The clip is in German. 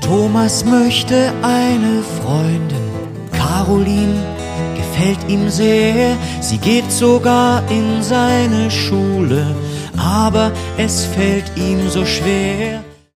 Thomas möchte eine Freundin, Caroline gefällt ihm sehr. Sie geht sogar in seine Schule, aber es fällt ihm so schwer.